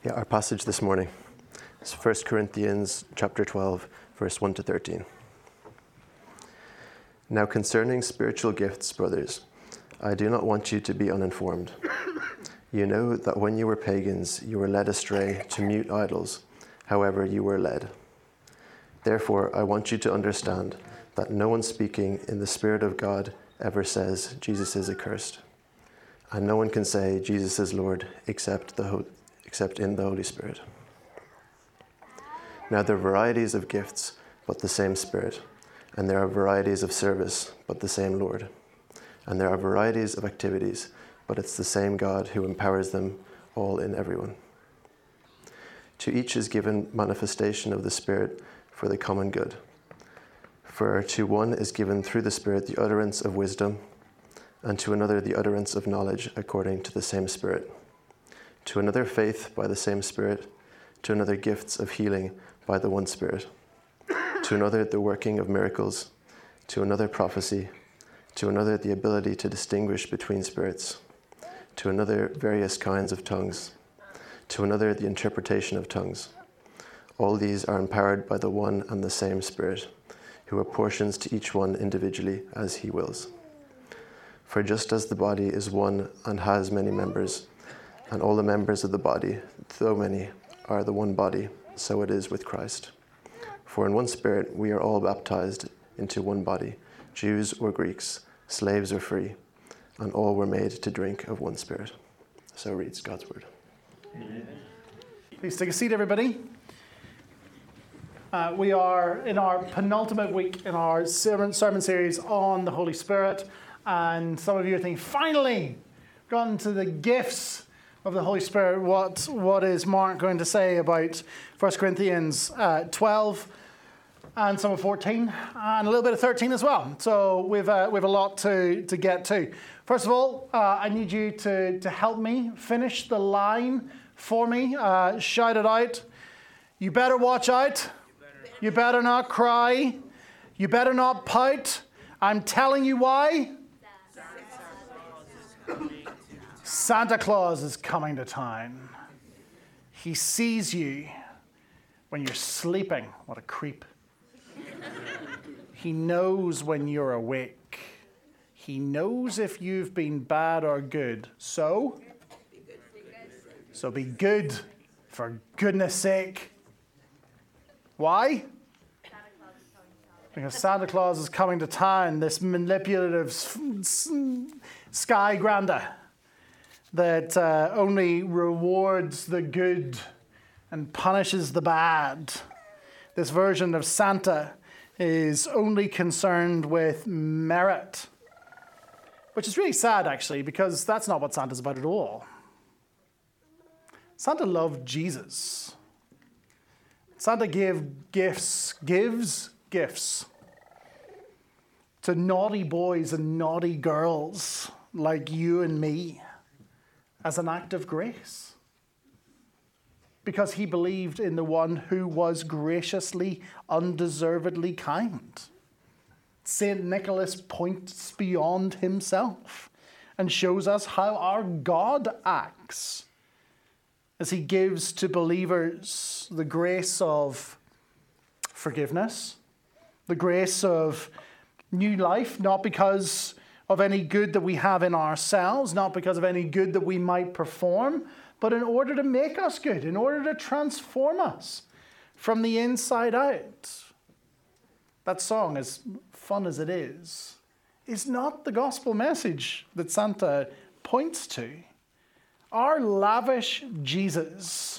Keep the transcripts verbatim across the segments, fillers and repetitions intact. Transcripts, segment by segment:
Yeah, our passage this morning is First Corinthians chapter twelve, verse one to thirteen. Now concerning spiritual gifts, brothers, I do not want you to be uninformed. You know that when you were pagans, you were led astray to mute idols, however you were led. Therefore, I want you to understand that no one speaking in the Spirit of God ever says Jesus is accursed. And no one can say Jesus is Lord except the Ho- except in the Holy Spirit. Now there are varieties of gifts, but the same Spirit. And there are varieties of service, but the same Lord. And there are varieties of activities, but it's the same God who empowers them all in everyone. To each is given manifestation of the Spirit for the common good. For to one is given through the Spirit the utterance of wisdom, and to another the utterance of knowledge according to the same Spirit. To another faith by the same Spirit, to another gifts of healing by the one Spirit, to another the working of miracles, to another prophecy, to another the ability to distinguish between spirits, to another various kinds of tongues, to another the interpretation of tongues. All these are empowered by the one and the same Spirit, who apportions to each one individually as he wills. For just as the body is one and has many members, and all the members of the body, though many, are the one body, so it is with Christ. For in one Spirit we are all baptized into one body, Jews or Greeks, slaves or free, and all were made to drink of one Spirit. So reads God's word. Amen. Please take a seat, everybody. Uh, we are in our penultimate week in our sermon, sermon series on the Holy Spirit, and some of you are thinking, finally, gotten to the gifts of the Holy Spirit. What what is Mark going to say about First Corinthians uh, twelve and some of fourteen and a little bit of thirteen as well? So we've uh, we've a lot to to get to. First of all, uh, I need you to to help me finish the line for me. Uh, shout it out. You better watch out. You better not cry. You better not pout. I'm telling you why. Santa Claus is coming to town. He sees you when you're sleeping. What a creep. He knows when you're awake. He knows if you've been bad or good. So, so be good, for goodness sake. Why? Because Santa Claus is coming to town, this manipulative sky granda that uh, only rewards the good and punishes the bad. This version of Santa is only concerned with merit, which is really sad, actually, because that's not what Santa's about at all. Santa loved Jesus. Santa gave gifts, gives gifts to naughty boys and naughty girls like you and me, as an act of grace, because he believed in the one who was graciously, undeservedly kind. Saint Nicholas points beyond himself and shows us how our God acts as he gives to believers the grace of forgiveness, the grace of new life, not because of any good that we have in ourselves, not because of any good that we might perform, but in order to make us good, in order to transform us from the inside out. That song, as fun as it is, is not the gospel message that Santa points to. Our lavish Jesus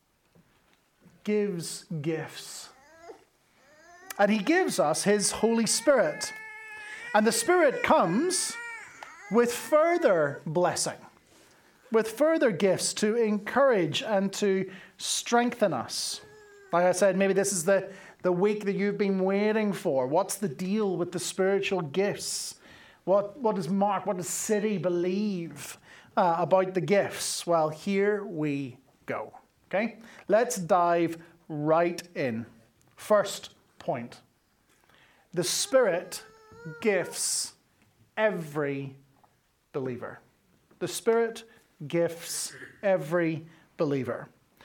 gives gifts. And he gives us his Holy Spirit. And the Spirit comes with further blessing, with further gifts to encourage and to strengthen us. Like I said, maybe this is the, the week that you've been waiting for. What's the deal with the spiritual gifts? What, what does Mark, what does City believe uh, about the gifts? Well, here we go. Okay? Let's dive right in. First point. The Spirit gifts every believer. The Spirit gifts every believer.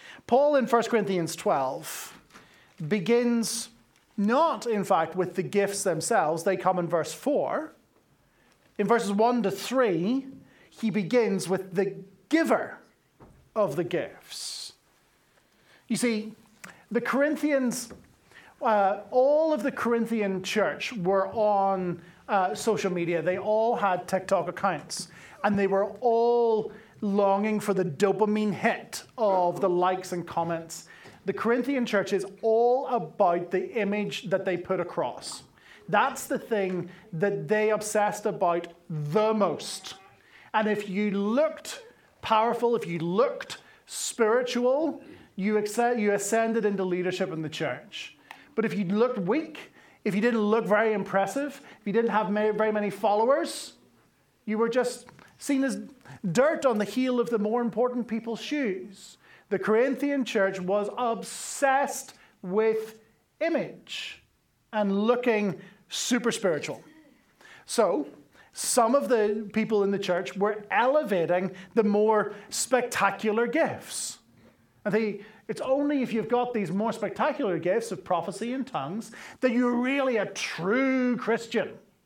Paul in First Corinthians twelve begins not, in fact, with the gifts themselves. They come in verse four. In verses one to three, he begins with the giver of the gifts. You see, the Corinthians, uh, all of the Corinthian church were on uh, social media. They all had TikTok accounts, and they were all longing for the dopamine hit of the likes and comments. The Corinthian church is all about the image that they put across. That's the thing that they obsessed about the most. And if you looked powerful, if you looked spiritual, you, accept, you ascended into leadership in the church. But if you looked weak, if you didn't look very impressive, if you didn't have very many followers, you were just seen as dirt on the heel of the more important people's shoes. The Corinthian church was obsessed with image and looking super spiritual. So, some of the people in the church were elevating the more spectacular gifts. I think it's only if you've got these more spectacular gifts of prophecy and tongues that you're really a true Christian.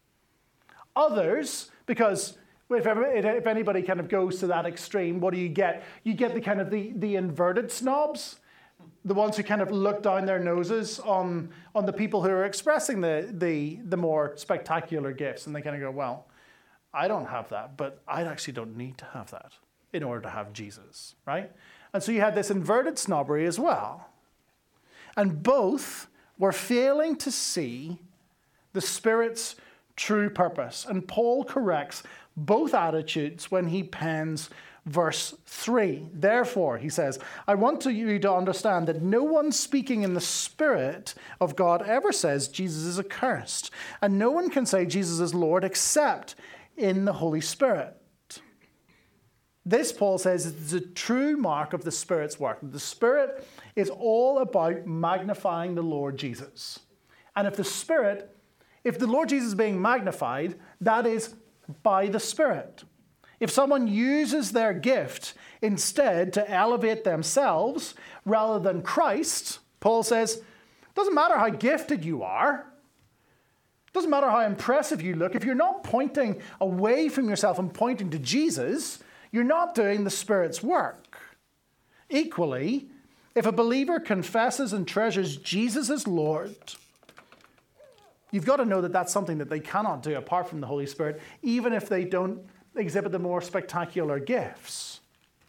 Others, because if, ever, if anybody kind of goes to that extreme, what do you get? You get the kind of the, the inverted snobs, the ones who kind of look down their noses on, on the people who are expressing the, the, the more spectacular gifts. And they kind of go, well, I don't have that, but I actually don't need to have that in order to have Jesus, right? And so you had this inverted snobbery as well. And both were failing to see the Spirit's true purpose. And Paul corrects both attitudes when he pens verse three. Therefore, he says, I want you to understand that no one speaking in the Spirit of God ever says Jesus is accursed. And no one can say Jesus is Lord except in the Holy Spirit. This, Paul says, is a true mark of the Spirit's work. The Spirit is all about magnifying the Lord Jesus. And if the Spirit, if the Lord Jesus is being magnified, that is by the Spirit. If someone uses their gift instead to elevate themselves rather than Christ, Paul says, doesn't matter how gifted you are, doesn't matter how impressive you look, if you're not pointing away from yourself and pointing to Jesus, you're not doing the Spirit's work. Equally, if a believer confesses and treasures Jesus as Lord, you've got to know that that's something that they cannot do apart from the Holy Spirit, even if they don't exhibit the more spectacular gifts.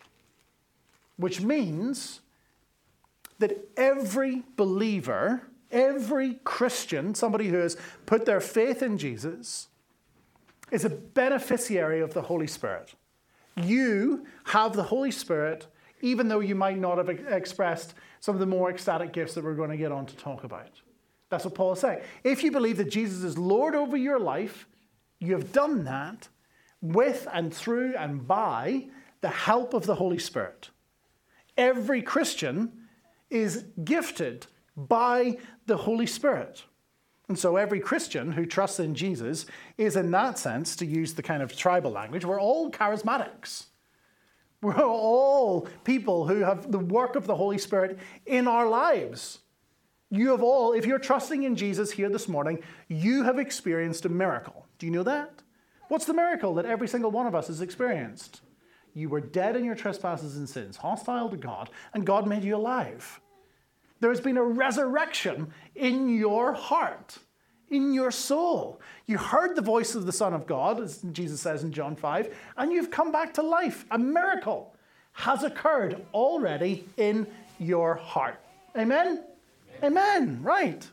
Which means that every believer, every Christian, somebody who has put their faith in Jesus, is a beneficiary of the Holy Spirit. You have the Holy Spirit, even though you might not have expressed some of the more ecstatic gifts that we're going to get on to talk about. That's what Paul is saying. If you believe that Jesus is Lord over your life, you have done that with and through and by the help of the Holy Spirit. Every Christian is gifted by the Holy Spirit. And so every Christian who trusts in Jesus is, in that sense, to use the kind of tribal language, we're all charismatics. We're all people who have the work of the Holy Spirit in our lives. You have all, if you're trusting in Jesus here this morning, you have experienced a miracle. Do you know that? What's the miracle that every single one of us has experienced? You were dead in your trespasses and sins, hostile to God, and God made you alive. There has been a resurrection in your heart, in your soul. You heard the voice of the Son of God, as Jesus says in John five, and you've come back to life. A miracle has occurred already in your heart. Amen? Amen. Right.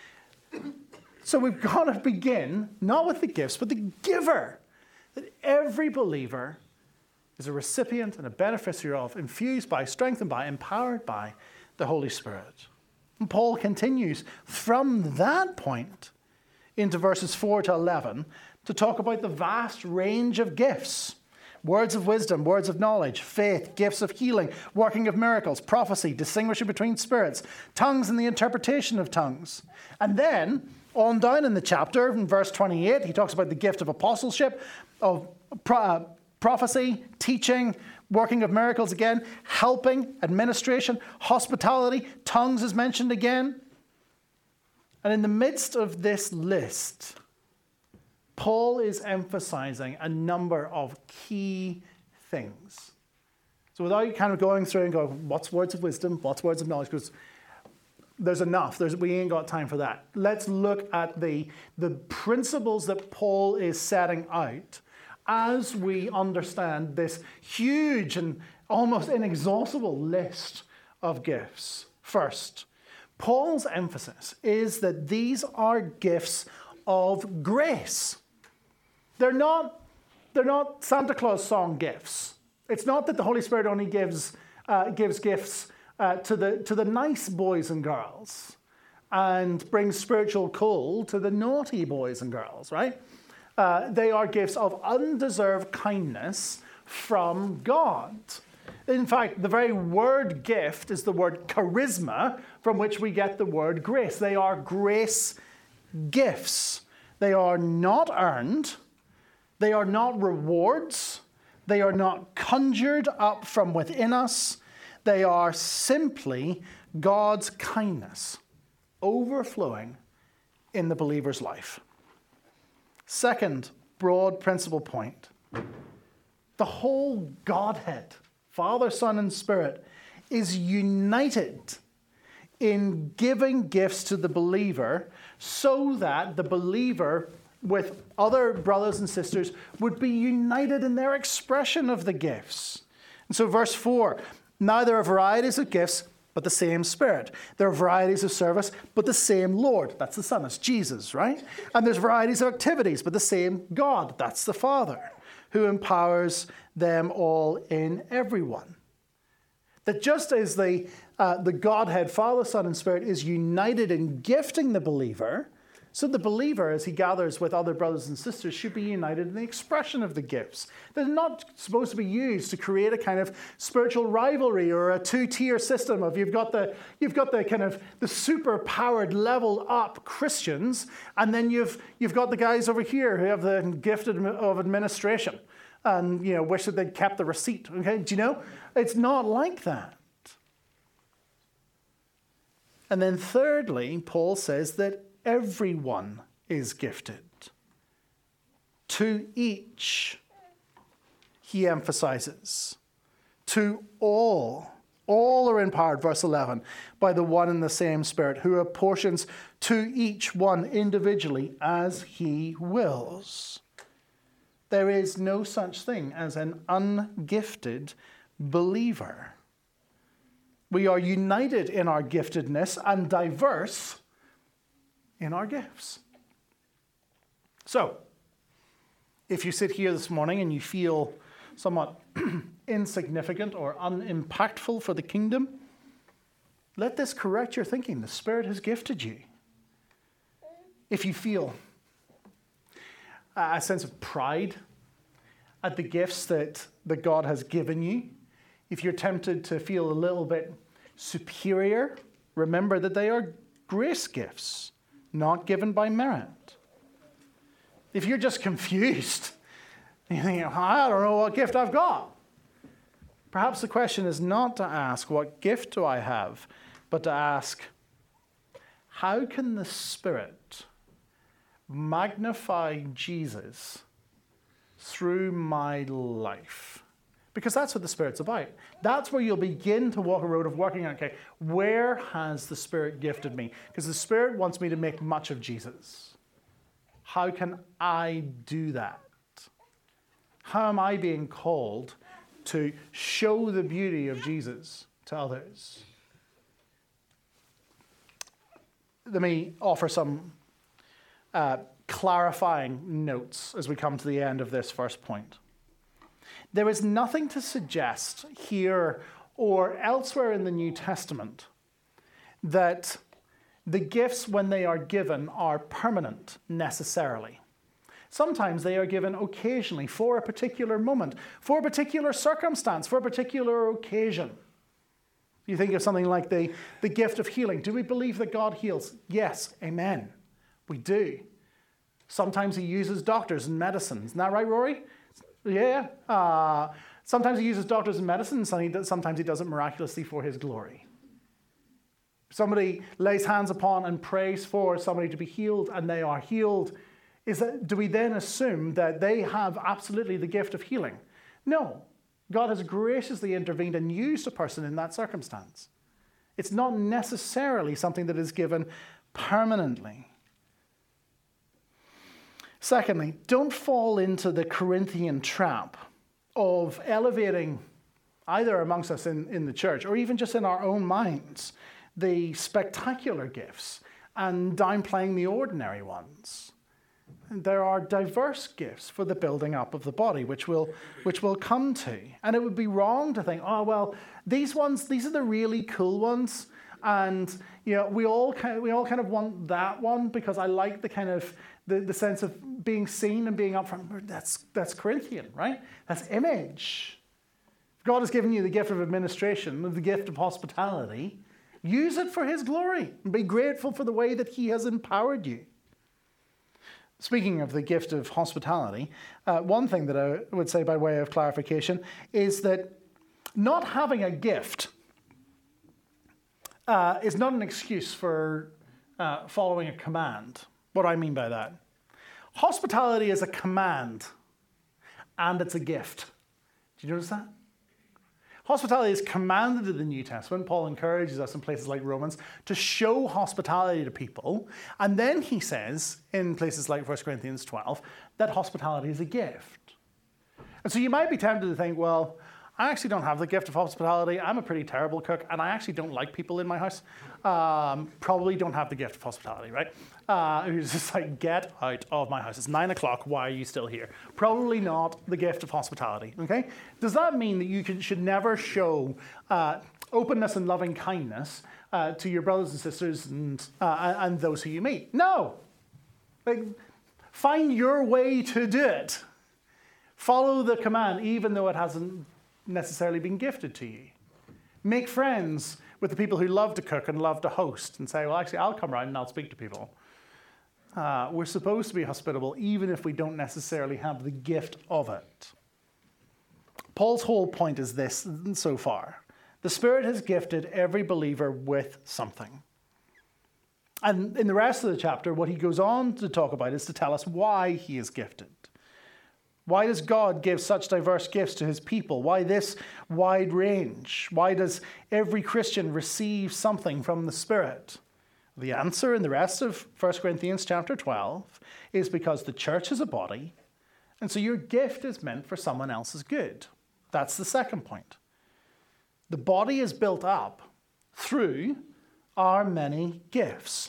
So we've got to begin, not with the gifts, but the giver. That every believer is a recipient and a beneficiary of, infused by, strengthened by, empowered by the Holy Spirit. And Paul continues from that point into verses four to eleven to talk about the vast range of gifts. Words of wisdom, words of knowledge, faith, gifts of healing, working of miracles, prophecy, distinguishing between spirits, tongues and the interpretation of tongues. And then, on down in the chapter, in verse twenty-eight, he talks about the gift of apostleship, of uh, prophecy, teaching, working of miracles again, helping, administration, hospitality, tongues is mentioned again. And in the midst of this list, Paul is emphasizing a number of key things. So without kind of going through and going, what's words of wisdom, what's words of knowledge, because there's enough. There's, we ain't got time for that. Let's look at the, the principles that Paul is setting out as we understand this huge and almost inexhaustible list of gifts. First, Paul's emphasis is that these are gifts of grace. They're not, they're not Santa Claus song gifts. It's not that the Holy Spirit only gives, uh, gives gifts uh, to, the, to the nice boys and girls and brings spiritual coal to the naughty boys and girls, right? Uh, they are gifts of undeserved kindness from God. In fact, the very word gift is the word charisma, from which we get the word grace. They are grace gifts. They are not earned. They are not rewards. They are not conjured up from within us. They are simply God's kindness overflowing in the believer's life. Second broad principle point. The whole Godhead, Father, Son, and Spirit, is united in giving gifts to the believer so that the believer with other brothers and sisters would be united in their expression of the gifts. And so verse four, now there are varieties of gifts, but the same Spirit. There are varieties of service, but the same Lord. That's the Son, it's Jesus, right? And there's varieties of activities, but the same God. That's the Father, who empowers them all in everyone. That just as the, uh, the Godhead, Father, Son, and Spirit is united in gifting the believer, so the believer, as he gathers with other brothers and sisters, should be united in the expression of the gifts. They're not supposed to be used to create a kind of spiritual rivalry or a two-tier system of you've got the you've got the kind of the super-powered level up Christians, and then you've you've got the guys over here who have the gift of administration, and you know wish that they'd kept the receipt. Okay, do you know? It's not like that. And then thirdly, Paul says that everyone is gifted. To each, he emphasizes. To all. All are empowered, verse eleven, by the one and the same Spirit, who apportions to each one individually as he wills. There is no such thing as an ungifted believer. We are united in our giftedness and diverse in our gifts. So, if you sit here this morning and you feel somewhat insignificant or unimpactful for the kingdom, let this correct your thinking. The Spirit has gifted you. If you feel a sense of pride at the gifts that, that God has given you, if you're tempted to feel a little bit superior, remember that they are grace gifts, not given by merit. If you're just confused, you think, I don't know what gift I've got. Perhaps the question is not to ask, what gift do I have, but to ask, how can the Spirit magnify Jesus through my life? Because that's what the Spirit's about. That's where you'll begin to walk a road of working out, okay, where has the Spirit gifted me? Because the Spirit wants me to make much of Jesus. How can I do that? How am I being called to show the beauty of Jesus to others? Let me offer some uh, clarifying notes as we come to the end of this first point. There is nothing to suggest here or elsewhere in the New Testament that the gifts, when they are given, are permanent necessarily. Sometimes they are given occasionally for a particular moment, for a particular circumstance, for a particular occasion. You think of something like the, the gift of healing. Do we believe that God heals? Yes, amen. We do. Sometimes he uses doctors and medicines. Isn't that right, Rory? Yeah. Uh, sometimes he uses doctors and medicine, sometimes he does it miraculously for his glory. Somebody lays hands upon and prays for somebody to be healed, and they are healed. Is that, do we then assume that they have absolutely the gift of healing? No. God has graciously intervened and used a person in that circumstance. It's not necessarily something that is given permanently. Secondly, don't fall into the Corinthian trap of elevating, either amongst us in, in the church or even just in our own minds, the spectacular gifts and downplaying the ordinary ones. And there are diverse gifts for the building up of the body, which we'll, which we'll come to. And it would be wrong to think, oh, well, these ones, these are the really cool ones. And, you know, we all kind of, we all kind of want that one because I like the kind of, the, the sense of being seen and being up front. That's, that's Corinthian, right? That's image. If God has given you the gift of administration, the gift of hospitality, use it for his glory and be grateful for the way that he has empowered you. Speaking of the gift of hospitality, uh, one thing that I would say by way of clarification is that not having a gift uh, is not an excuse for uh, following a command. What do I mean by that? Hospitality is a command, and it's a gift. Do you notice that? Hospitality is commanded in the New Testament. Paul encourages us in places like Romans to show hospitality to people. And then he says in places like First Corinthians twelve that hospitality is a gift. And so you might be tempted to think, well, I actually don't have the gift of hospitality. I'm a pretty terrible cook, and I actually don't like people in my house. Um, probably don't have the gift of hospitality, right? Uh, who's just like, get out of my house. It's nine o'clock. Why are you still here? Probably not the gift of hospitality, okay? Does that mean that you can, should never show uh, openness and loving kindness uh, to your brothers and sisters and, uh, and those who you meet? No. Like, find your way to do it. Follow the command, even though it hasn't necessarily been gifted to you. Make friends with the people who love to cook and love to host and say, well, actually, I'll come around and I'll speak to people. Uh, we're supposed to be hospitable, even if we don't necessarily have the gift of it. Paul's whole point is this so far. The Spirit has gifted every believer with something. And in the rest of the chapter, what he goes on to talk about is to tell us why he is gifted. Why does God give such diverse gifts to his people? Why this wide range? Why does every Christian receive something from the Spirit? The answer in the rest of First Corinthians chapter twelve is because the church is a body, and so your gift is meant for someone else's good. That's the second point. The body is built up through our many gifts.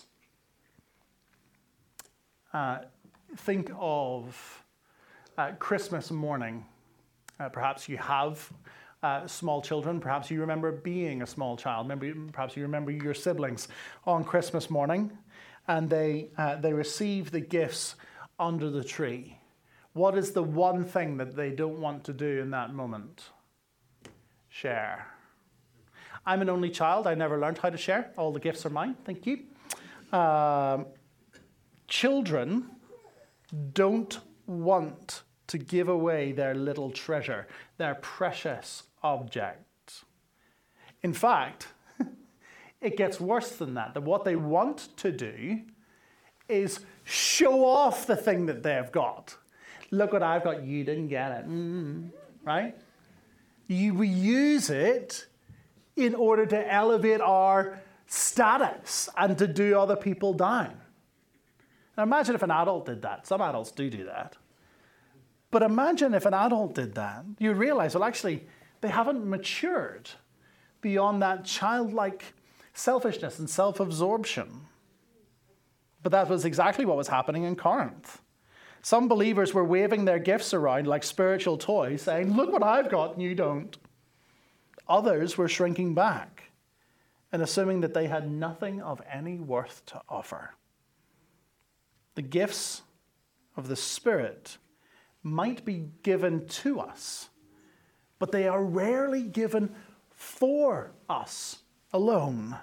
Uh, think of Uh, Christmas morning. Uh, perhaps you have uh, small children. Perhaps you remember being a small child. Maybe, perhaps you remember your siblings on Christmas morning, and they uh, they receive the gifts under the tree. What is the one thing that they don't want to do in that moment? Share. I'm an only child. I never learned how to share. All the gifts are mine. Thank you. Um, children don't want to give away their little treasure, their precious object. In fact, it gets worse than that. That what they want to do is show off the thing that they've got. Look what I've got, you didn't get it, mm, right? You, we use it in order to elevate our status and to do other people down. Now imagine if an adult did that. Some adults do do that. But imagine if an adult did that. You'd realize, well, actually, they haven't matured beyond that childlike selfishness and self-absorption. But that was exactly what was happening in Corinth. Some believers were waving their gifts around like spiritual toys, saying, look what I've got and you don't. Others were shrinking back and assuming that they had nothing of any worth to offer. The gifts of the Spirit might be given to us, but they are rarely given for us alone.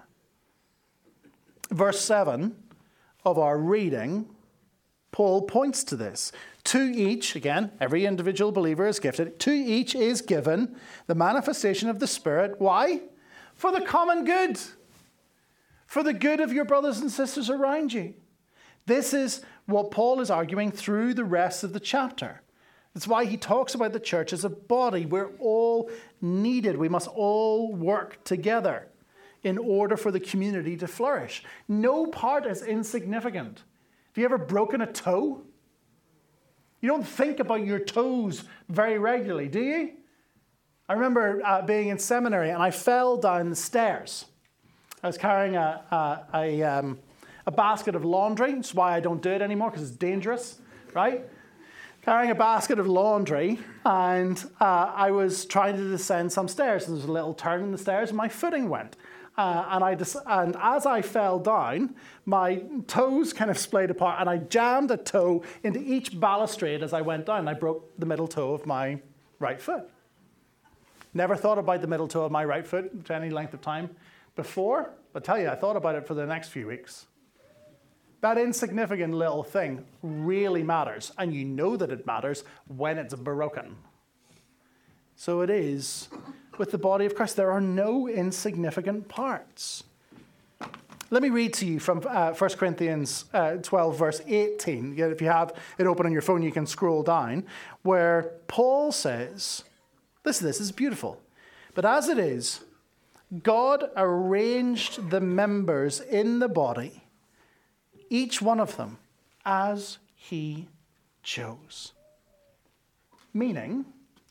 Verse seven of our reading, Paul points to this. To each, again, every individual believer is gifted. To each is given the manifestation of the Spirit. Why? For the common good. For the good of your brothers and sisters around you. This is what Paul is arguing through the rest of the chapter. That's why he talks about the church as a body. We're all needed. We must all work together in order for the community to flourish. No part is insignificant. Have you ever broken a toe? You don't think about your toes very regularly, do you? I remember uh, being in seminary and I fell down the stairs. I was carrying a, a, a, um, a basket of laundry. That's why I don't do it anymore, because it's dangerous, right? Carrying a basket of laundry, and uh, I was trying to descend some stairs. There was a little turn in the stairs and my footing went. Uh, and, I des- and as I fell down, my toes kind of splayed apart, and I jammed a toe into each balustrade as I went down. I broke the middle toe of my right foot. Never thought about the middle toe of my right foot for any length of time before. But I tell you, I thought about it for the next few weeks. That insignificant little thing really matters, and you know that it matters when it's broken. So it is with the body of Christ. There are no insignificant parts. Let me read to you from uh, First Corinthians uh, twelve, verse eighteen. If you have it open on your phone, you can scroll down, where Paul says, listen, this is beautiful. But as it is, God arranged the members in the body, each one of them, as he chose. Meaning,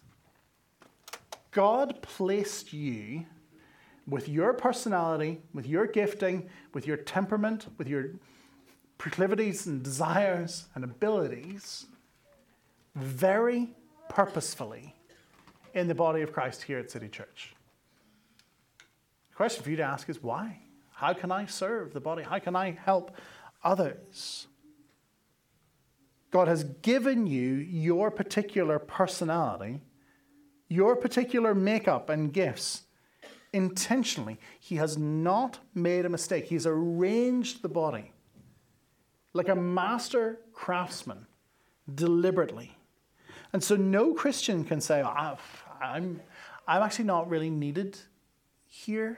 God placed you with your personality, with your gifting, with your temperament, with your proclivities and desires and abilities, very purposefully in the body of Christ here at City Church. The question for you to ask is why? How can I serve the body? How can I help others? God has given you your particular personality, your particular makeup and gifts intentionally. He has not made a mistake. He's arranged the body like a master craftsman deliberately. And so no Christian can say, oh, I'm, I'm actually not really needed here.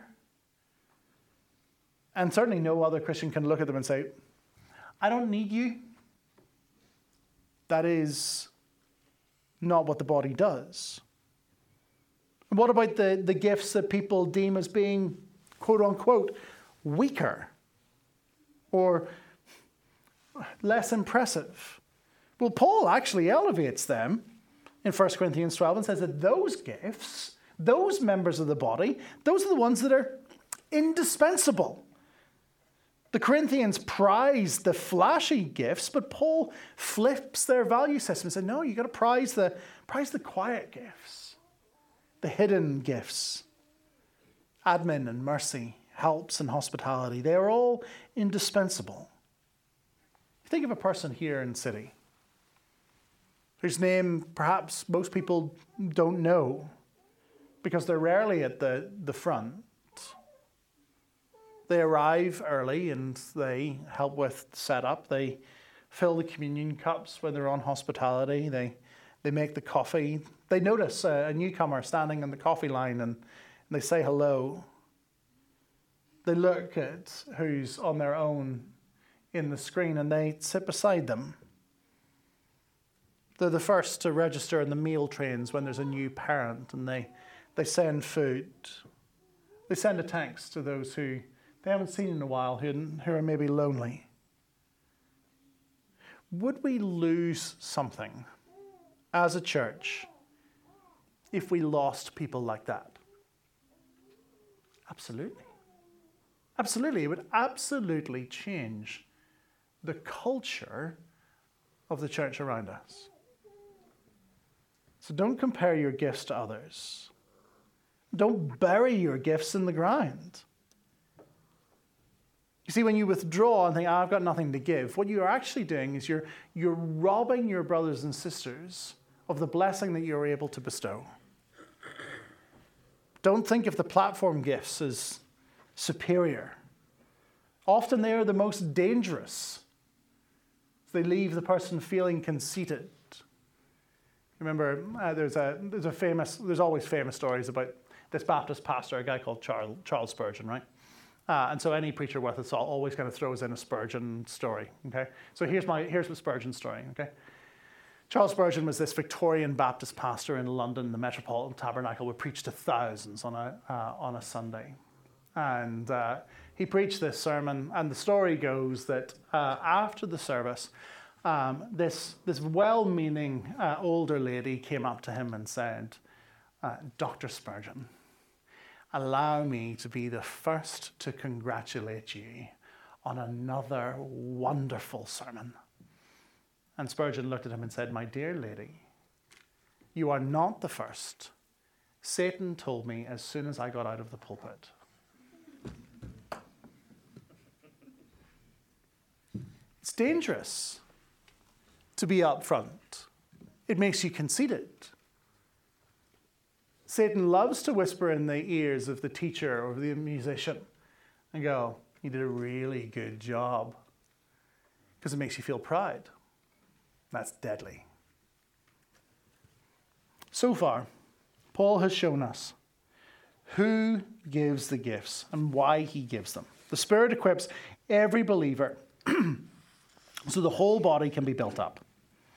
And certainly no other Christian can look at them and say, I don't need you. That is not what the body does. And what about the, the gifts that people deem as being, quote unquote, weaker or less impressive? Well, Paul actually elevates them in First Corinthians twelve and says that those gifts, those members of the body, those are the ones that are indispensable. The Corinthians prize the flashy gifts, but Paul flips their value system and said, no, you've got to prize the, prize the quiet gifts, the hidden gifts. Admin and mercy, helps and hospitality, they are all indispensable. Think of a person here in City whose name perhaps most people don't know because they're rarely at the, the front. They arrive early and they help with setup. They fill the communion cups when they're on hospitality. They they make the coffee. They notice a, a newcomer standing in the coffee line and, and they say hello. They look at who's on their own in the screen and they sit beside them. They're the first to register in the meal trains when there's a new parent, and they, they send food. They send a text to those who they haven't seen in a while, who, who are maybe lonely. Would we lose something as a church if we lost people like that? Absolutely. Absolutely. It would absolutely change the culture of the church around us. So don't compare your gifts to others. Don't bury your gifts in the ground. You see, when you withdraw and think, oh, I've got nothing to give, what you're actually doing is you're, you're robbing your brothers and sisters of the blessing that you're able to bestow. Don't think of the platform gifts as superior. Often they are the most dangerous. They leave the person feeling conceited Remember, uh, there's a there's a famous there's always famous stories about this Baptist pastor, a guy called Charles, Charles Spurgeon, right? Uh, and so any preacher worth its salt always kind of throws in a Spurgeon story. Okay, so here's my here's the Spurgeon story. Okay, Charles Spurgeon was this Victorian Baptist pastor in London. The Metropolitan Tabernacle would preach to thousands on a uh, on a Sunday, and uh, he preached this sermon. And the story goes that uh, after the service, um, this this well-meaning uh, older lady came up to him and said, uh, "Doctor Spurgeon, allow me to be the first to congratulate you on another wonderful sermon." And Spurgeon looked at him and said, "My dear lady, you are not the first. Satan told me as soon as I got out of the pulpit." It's dangerous to be upfront. It makes you conceited. Satan loves to whisper in the ears of the teacher or the musician and go, "You did a really good job," because it makes you feel pride. That's deadly. So far, Paul has shown us who gives the gifts and why he gives them. The Spirit equips every believer so the whole body can be built up.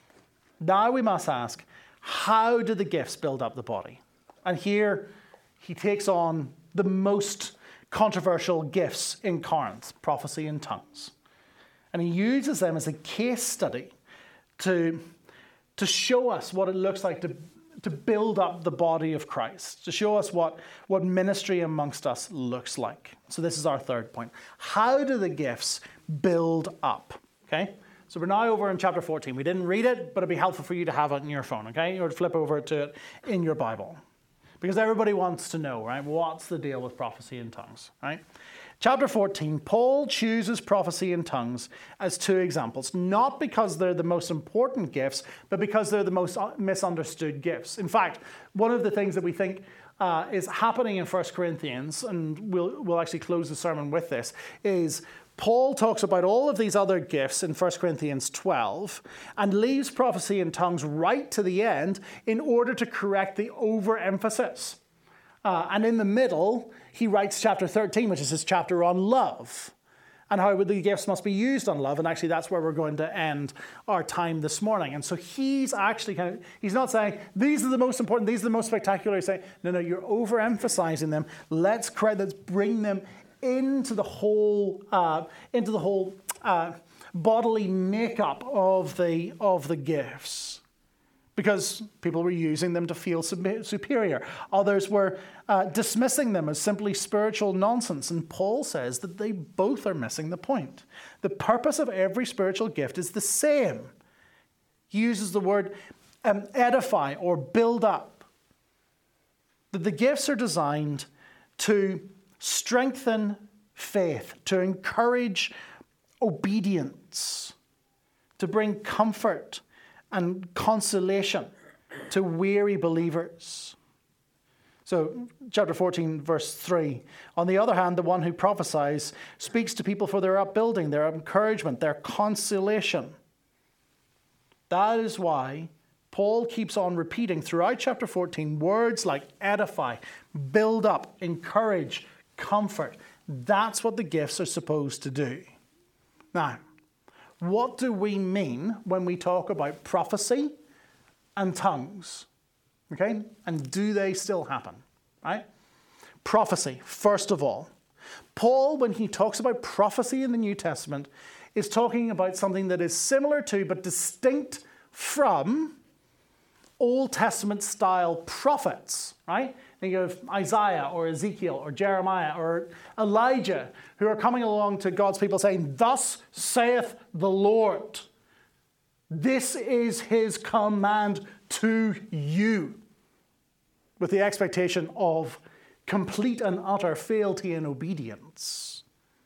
Now we must ask, how do the gifts build up the body? And here he takes on the most controversial gifts in Corinth, prophecy and tongues. And he uses them as a case study to, to show us what it looks like to, to build up the body of Christ, to show us what, what ministry amongst us looks like. So this is our third point. How do the gifts build up? Okay? So we're now over in chapter fourteen. We didn't read it, but it'd be helpful for you to have it in your phone, okay? Or to flip over to it in your Bible. Because everybody wants to know, right? What's the deal with prophecy and tongues, right? Chapter fourteen, Paul chooses prophecy and tongues as two examples, not because they're the most important gifts, but because they're the most misunderstood gifts. In fact, one of the things that we think uh, is happening in First Corinthians, and we'll, we'll actually close the sermon with this, is Paul talks about all of these other gifts in First Corinthians twelve and leaves prophecy and tongues right to the end in order to correct the overemphasis. Uh, and in the middle, he writes chapter thirteen, which is his chapter on love and how the gifts must be used on love. And actually, that's where we're going to end our time this morning. And so he's actually kind of, he's not saying, these are the most important, these are the most spectacular. He's saying, no, no, you're overemphasizing them. Let's, let's bring them into the whole, uh, into the whole uh, bodily makeup of the, of the gifts. Because people were using them to feel superior. Others were uh, dismissing them as simply spiritual nonsense. And Paul says that they both are missing the point. The purpose of every spiritual gift is the same. He uses the word um, edify or build up. That the gifts are designed to strengthen faith, to encourage obedience, to bring comfort and consolation to weary believers. So, chapter fourteen, verse three. On the other hand, the one who prophesies speaks to people for their upbuilding, their encouragement, their consolation. That is why Paul keeps on repeating throughout chapter fourteen words like edify, build up, encourage, comfort. That's what the gifts are supposed to do. Now, what do we mean when we talk about prophecy and tongues? Okay? And do they still happen? Right? Prophecy, first of all. Paul, when he talks about prophecy in the New Testament, is talking about something that is similar to but distinct from Old Testament style prophets, right? Think of Isaiah or Ezekiel or Jeremiah or Elijah, who are coming along to God's people saying, "Thus saith the Lord. This is his command to you," with the expectation of complete and utter fealty and obedience.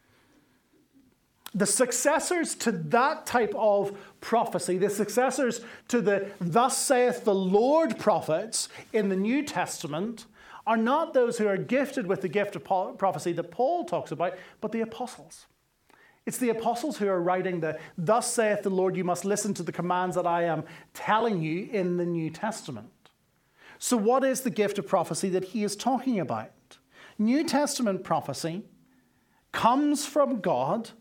The successors to that type of prophecy, the successors to the "Thus saith the Lord" prophets in the New Testament, are not those who are gifted with the gift of prophecy that Paul talks about, but the apostles. It's the apostles who are writing the, thus saith the Lord, you must listen to the commands that I am telling you in the New Testament. So what is the gift of prophecy that he is talking about? New Testament prophecy comes from God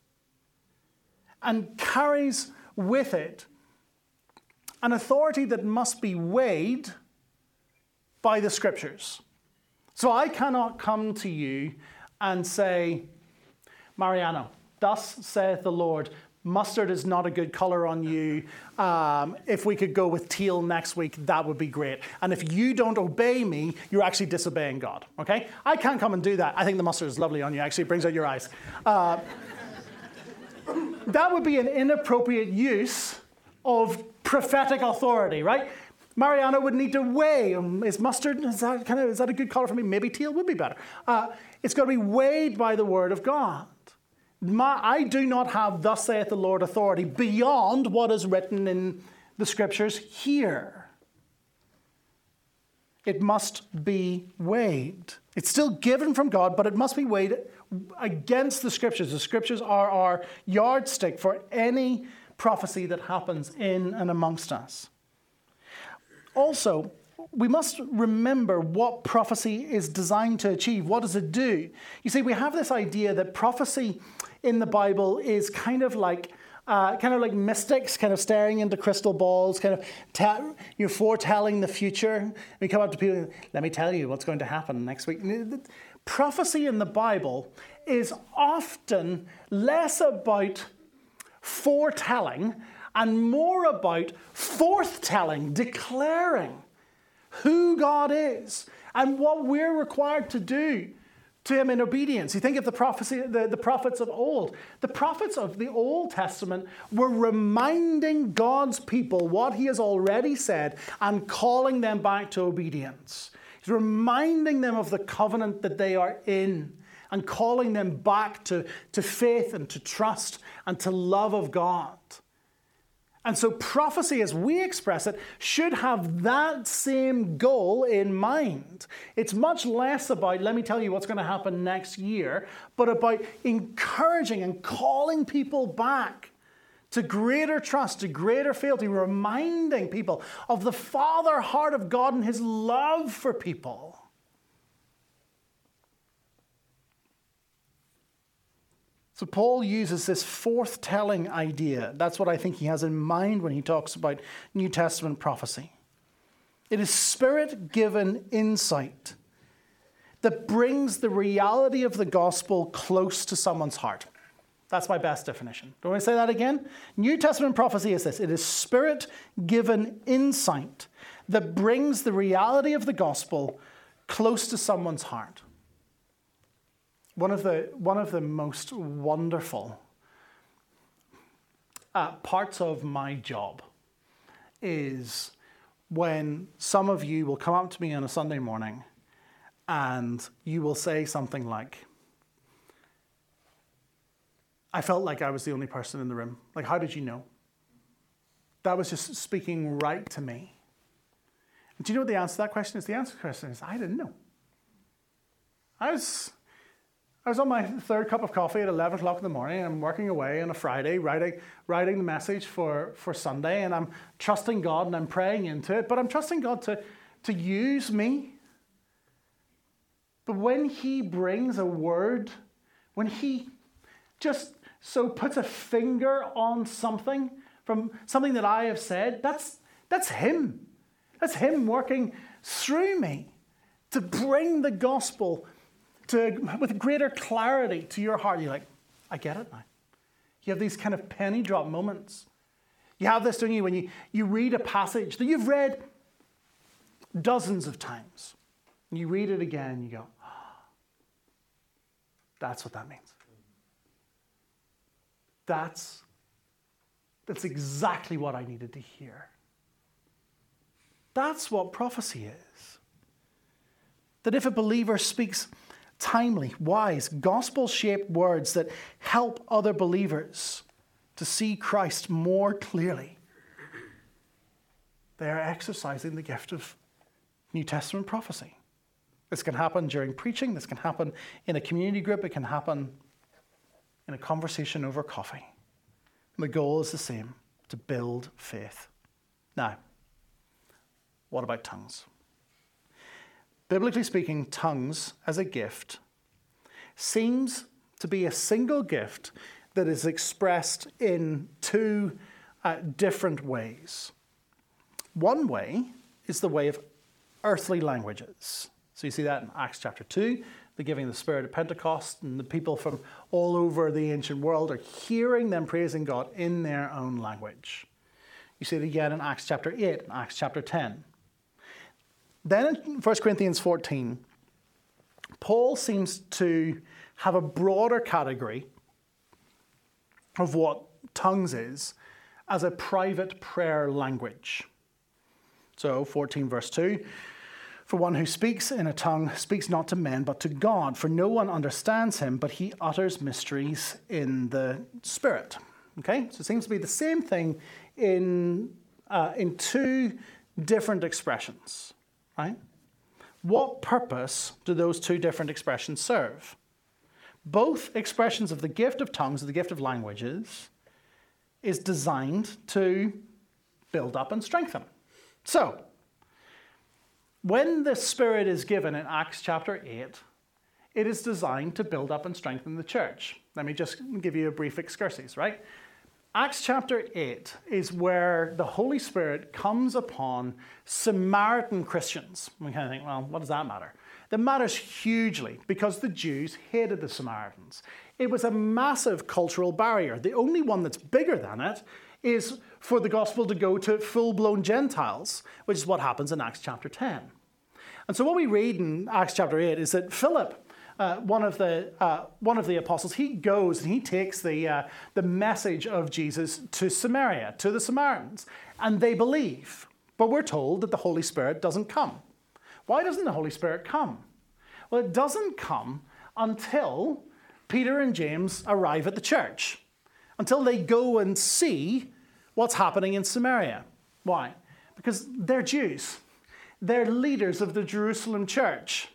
and carries with it an authority that must be weighed by the Scriptures. So I cannot come to you and say, Mariano, thus saith the Lord, mustard is not a good color on you. Um, if we could go with teal next week, that would be great. And if you don't obey me, you're actually disobeying God, okay? I can't come and do that. I think the mustard is lovely on you. Actually, it brings out your eyes. Uh, that would be an inappropriate use of prophetic authority, right? Mariano would need to weigh, um, is mustard, is that, kind of, is that a good color for me? Maybe teal would be better. Uh, it's got to be weighed by the word of God. My, I do not have thus saith the Lord authority beyond what is written in the Scriptures here. It must be weighed. It's still given from God, but it must be weighed against the Scriptures. The Scriptures are our yardstick for any prophecy that happens in and amongst us. Also, we must remember what prophecy is designed to achieve. What does it do? You see, we have this idea that prophecy in the Bible is kind of like uh, kind of like mystics, kind of staring into crystal balls, kind of te- you're foretelling the future. We come up to people, let me tell you what's going to happen next week. Prophecy in the Bible is often less about foretelling and more about forthtelling, declaring who God is and what we're required to do to him in obedience. You think of the prophecy, the, the prophets of old. The prophets of the Old Testament were reminding God's people what he has already said and calling them back to obedience. He's reminding them of the covenant that they are in and calling them back to, to faith and to trust and to love of God. And so prophecy, as we express it, should have that same goal in mind. It's much less about, let me tell you what's going to happen next year, but about encouraging and calling people back to greater trust, to greater fealty, reminding people of the Father heart of God and his love for people. So Paul uses this forthtelling idea. That's what I think he has in mind when he talks about New Testament prophecy. It is Spirit-given insight that brings the reality of the gospel close to someone's heart. That's my best definition. Do I want to say that again? New Testament prophecy is this. It is Spirit-given insight that brings the reality of the gospel close to someone's heart. One of the, one of the most wonderful uh, parts of my job is when some of you will come up to me on a Sunday morning and you will say something like, I felt like I was the only person in the room. Like, how did you know? That was just speaking right to me. And do you know what the answer to that question is? The answer to the question is, I didn't know. I was... I was on my third cup of coffee at eleven o'clock in the morning, and I'm working away on a Friday, writing, writing the message for, for Sunday, and I'm trusting God and I'm praying into it, but I'm trusting God to, to use me. But when he brings a word, when he just so puts a finger on something from something that I have said, that's, that's him. That's him working through me to bring the gospel To, with greater clarity to your heart. You're like, I get it now. You have these kind of penny drop moments. You have this, don't you, when you, you read a passage that you've read dozens of times. And you read it again and you go, oh, that's what that means. That's, that's exactly what I needed to hear. That's what prophecy is. That if a believer speaks timely, wise, gospel-shaped words that help other believers to see Christ more clearly, they are exercising the gift of New Testament prophecy. This can happen during preaching. This can happen in a community group. It can happen in a conversation over coffee. And the goal is the same, to build faith. Now, what about tongues? Biblically speaking, tongues as a gift seems to be a single gift that is expressed in two uh, different ways. One way is the way of earthly languages. So you see that in Acts chapter two, the giving of the Spirit at Pentecost, and the people from all over the ancient world are hearing them praising God in their own language. You see it again in Acts chapter eight and Acts chapter ten. Then in First Corinthians fourteen, Paul seems to have a broader category of what tongues is as a private prayer language. So fourteen verse two, for one who speaks in a tongue speaks not to men but to God, for no one understands him, but he utters mysteries in the Spirit. Okay, so it seems to be the same thing in, uh, in two different expressions, right? What purpose do those two different expressions serve? Both expressions of the gift of tongues, or the gift of languages, is designed to build up and strengthen. So, when the Spirit is given in Acts chapter eight, it is designed to build up and strengthen the church. Let me just give you a brief excursus, right? Acts chapter eight is where the Holy Spirit comes upon Samaritan Christians. We kind of think, well, what does that matter? That matters hugely because the Jews hated the Samaritans. It was a massive cultural barrier. The only one that's bigger than it is for the gospel to go to full-blown Gentiles, which is what happens in Acts chapter ten. And so what we read in Acts chapter eight is that Philip, uh, one of the uh, one of the apostles, he goes and he takes the uh, the message of Jesus to Samaria, to the Samaritans, and they believe. But we're told that the Holy Spirit doesn't come. Why doesn't the Holy Spirit come? Well, it doesn't come until Peter and James arrive at the church, until they go and see what's happening in Samaria. Why? Because they're Jews. They're leaders of the Jerusalem church.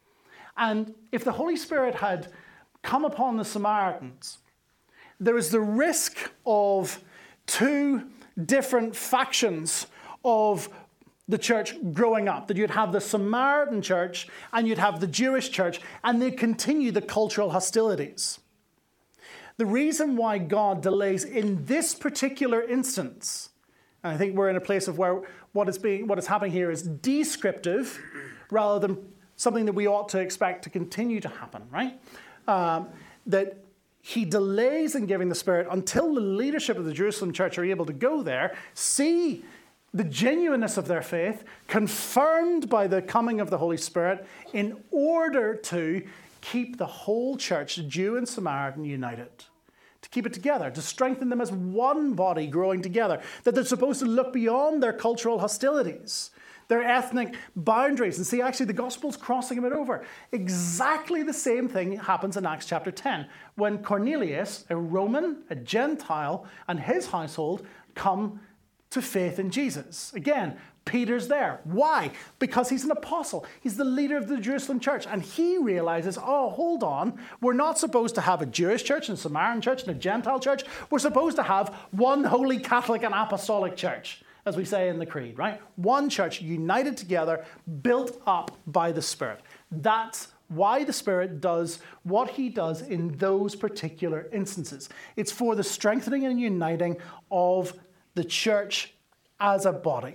And if the Holy Spirit had come upon the Samaritans, there is the risk of two different factions of the church growing up, that you'd have the Samaritan church and you'd have the Jewish church, and they'd continue the cultural hostilities. The reason why God delays in this particular instance, and I think we're in a place of where what is being, what is happening here is descriptive rather than something that we ought to expect to continue to happen, right? Um, that he delays in giving the Spirit until the leadership of the Jerusalem church are able to go there, see the genuineness of their faith, confirmed by the coming of the Holy Spirit, in order to keep the whole church, Jew and Samaritan, united. To keep it together, to strengthen them as one body growing together. That they're supposed to look beyond their cultural hostilities, their ethnic boundaries, and see actually the gospel's crossing it over. Exactly the same thing happens in Acts chapter ten, when Cornelius, a Roman, a Gentile, and his household come to faith in Jesus. Again, Peter's there. Why? Because he's an apostle. He's the leader of the Jerusalem church. And he realizes, oh, hold on. We're not supposed to have a Jewish church and a Samaritan church and a Gentile church. We're supposed to have one holy Catholic and apostolic church, as we say in the creed, right? One church united together, built up by the Spirit. That's why the Spirit does what he does in those particular instances. It's for the strengthening and uniting of the church as a body.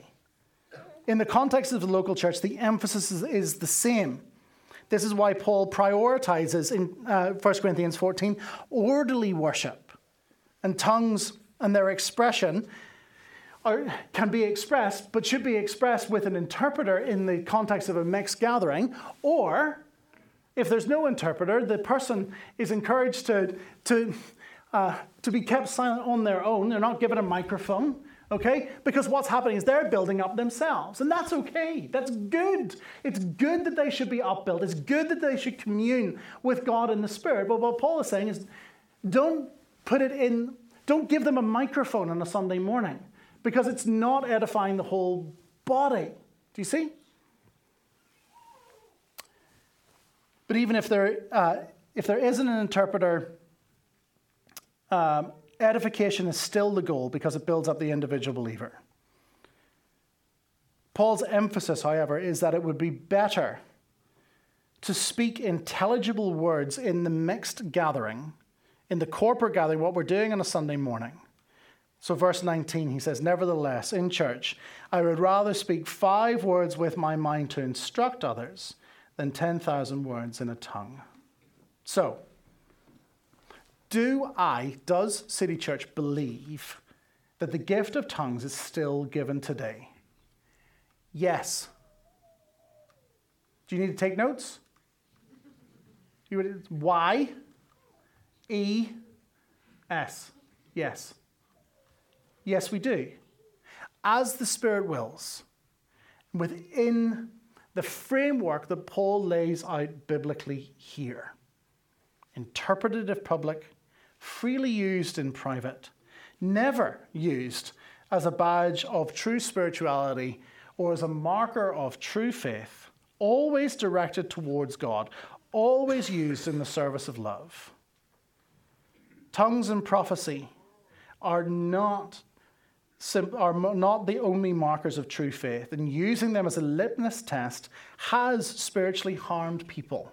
In the context of the local church, the emphasis is, is the same. This is why Paul prioritizes in uh, First Corinthians fourteen orderly worship, and tongues and their expression are, can be expressed, but should be expressed with an interpreter in the context of a mixed gathering, or if there's no interpreter, the person is encouraged to, to, uh, to be kept silent on their own. They're not given a microphone. Okay? Because what's happening is they're building up themselves. And that's okay. That's good. It's good that they should be upbuilt. It's good that they should commune with God in the Spirit. But what Paul is saying is don't put it in, don't give them a microphone on a Sunday morning, because it's not edifying the whole body. Do you see? But even if there, uh, if there isn't an interpreter, Um, edification is still the goal because it builds up the individual believer. Paul's emphasis, however, is that it would be better to speak intelligible words in the mixed gathering, in the corporate gathering, what we're doing on a Sunday morning. So verse nineteen, he says, nevertheless, in church, I would rather speak five words with my mind to instruct others than ten thousand words in a tongue. So, do I, does City Church believe that the gift of tongues is still given today? Yes. Do you need to take notes? You would, Y, E, S. Yes. Yes, we do. As the Spirit wills, within the framework that Paul lays out biblically here. Interpreted in public, freely used in private, never used as a badge of true spirituality or as a marker of true faith, always directed towards God, always used in the service of love. Tongues and prophecy are not, are not the only markers of true faith, and using them as a litmus test has spiritually harmed people.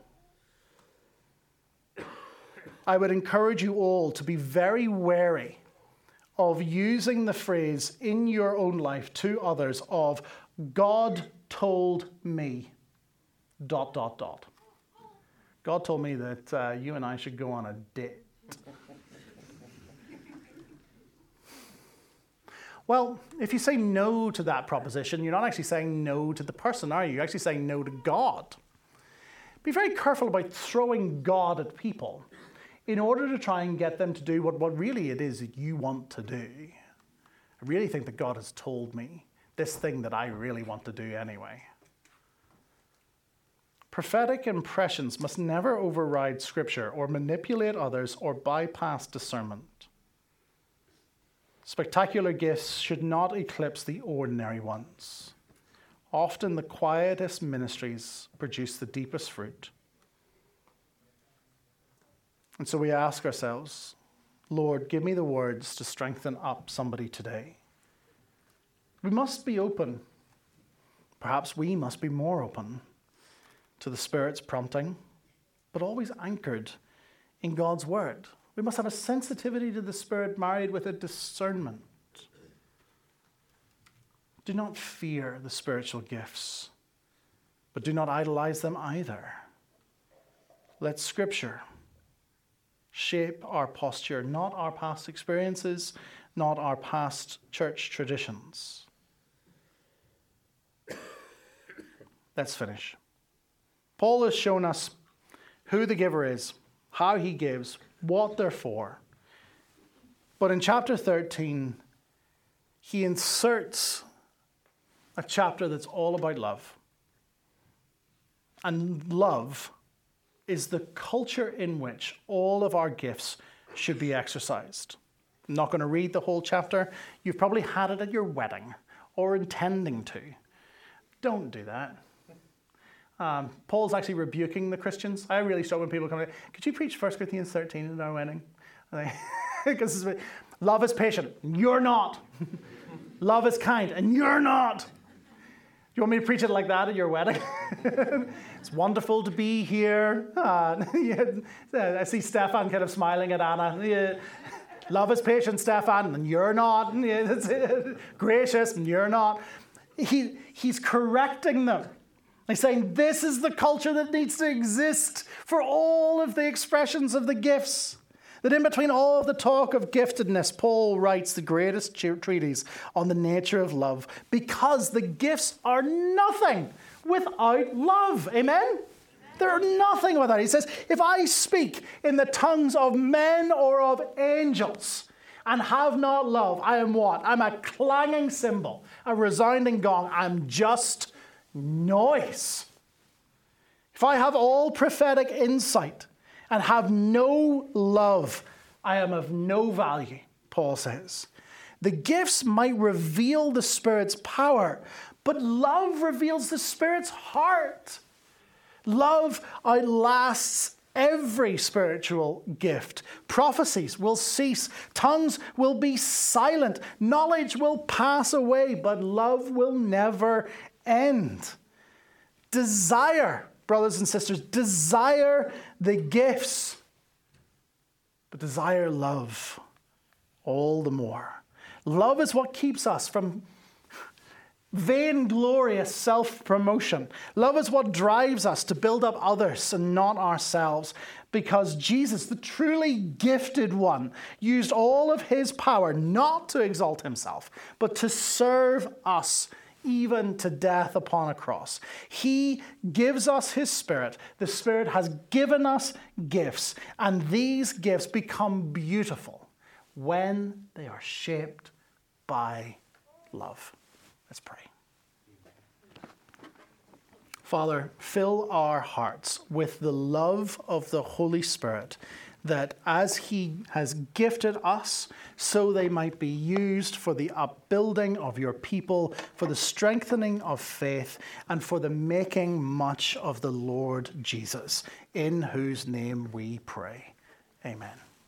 I would encourage you all to be very wary of using the phrase in your own life to others of God told me, dot, dot, dot. God told me that uh, you and I should go on a date. Well, if you say no to that proposition, you're not actually saying no to the person, are you? You're actually saying no to God. Be very careful about throwing God at people in order to try and get them to do what, what really it is that you want to do. I really think that God has told me this thing that I really want to do anyway. Prophetic impressions must never override Scripture or manipulate others or bypass discernment. Spectacular gifts should not eclipse the ordinary ones. Often the quietest ministries produce the deepest fruit. And so we ask ourselves, Lord, give me the words to strengthen up somebody today. We must be open. Perhaps we must be more open to the Spirit's prompting, but always anchored in God's word. We must have a sensitivity to the Spirit married with a discernment. Do not fear the spiritual gifts, but do not idolize them either. Let Scripture shape our posture, not our past experiences, not our past church traditions. Let's finish. Paul has shown us who the giver is, how he gives, what they're for. But in chapter thirteen, he inserts a chapter that's all about love. And love is the culture in which all of our gifts should be exercised. I'm not going to read the whole chapter. You've probably had it at your wedding or intending to. Don't do that. Um, Paul's actually rebuking the Christians. I really struggle when people come in. Could you preach First Corinthians thirteen at our wedding? Because love is patient. You're not. Love is kind. And you're not. Do you want me to preach it like that at your wedding? It's wonderful to be here. Uh, yeah, I see Stefan kind of smiling at Anna. Yeah. Love is patient, Stefan, and you're not. Yeah, gracious, and you're not. He, he's correcting them. He's saying this is the culture that needs to exist for all of the expressions of the gifts. That in between all of the talk of giftedness, Paul writes the greatest treatise on the nature of love, because the gifts are nothing without love. Amen? They're nothing without it. He says, if I speak in the tongues of men or of angels and have not love, I am what? I'm a clanging cymbal, a resounding gong. I'm just noise. If I have all prophetic insight and have no love, I am of no value, Paul says. The gifts might reveal the Spirit's power, but love reveals the Spirit's heart. Love outlasts every spiritual gift. Prophecies will cease. Tongues will be silent. Knowledge will pass away, but love will never end. Desire, brothers and sisters, desire the gifts, but desire love all the more. Love is what keeps us from vainglorious self-promotion. Love is what drives us to build up others and not ourselves, because Jesus, the truly gifted one, used all of his power not to exalt himself, but to serve us, even to death upon a cross. He gives us his Spirit. The Spirit has given us gifts, and these gifts become beautiful when they are shaped by love. Let's pray. Father, fill our hearts with the love of the Holy Spirit, that as he has gifted us, so they might be used for the upbuilding of your people, for the strengthening of faith, and for the making much of the Lord Jesus, in whose name we pray. Amen.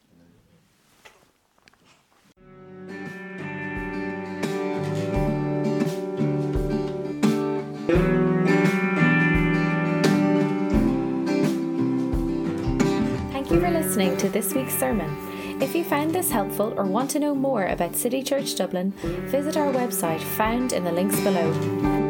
Thank you for listening to this week's sermon. If you found this helpful or want to know more about City Church Dublin, visit our website found in the links below.